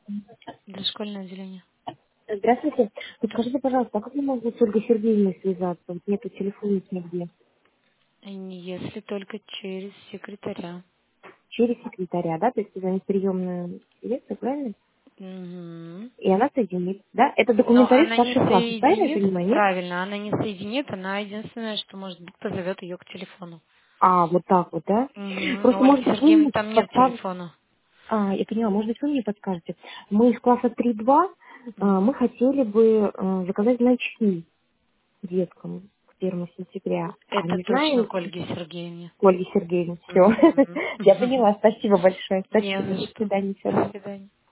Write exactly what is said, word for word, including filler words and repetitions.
Дошкольное отделение. Здравствуйте. Подскажите, пожалуйста, а как я могу с Ольгой Сергеевной связаться? Вот нету телефона нигде. Если только через секретаря. Через секретаря, да? То есть звонит приемная директор, правильно? Мгм. И она соединит, да? Это Но документалист она не старших классов, правильно я соединит, понимаю, нет? правильно, она не соединит, она единственное, что может быть, позовет ее к телефону. А, вот так вот, да? Мгм. Но Просто, у Ольги может быть, вы Сергеевны мне там нет подскажете. телефона. А, я поняла, может быть, вы мне подскажете. Мы из класса три-два, а, Мгм. мы хотели бы а, заказать значки деткам к первому сентября. А Это не точно знаем, к Ольге Сергеевне. Ольги Сергеевны, все. Мгм. Я поняла, спасибо большое. Не Спасибо, за до что. свидания, всего До доброго. свидания.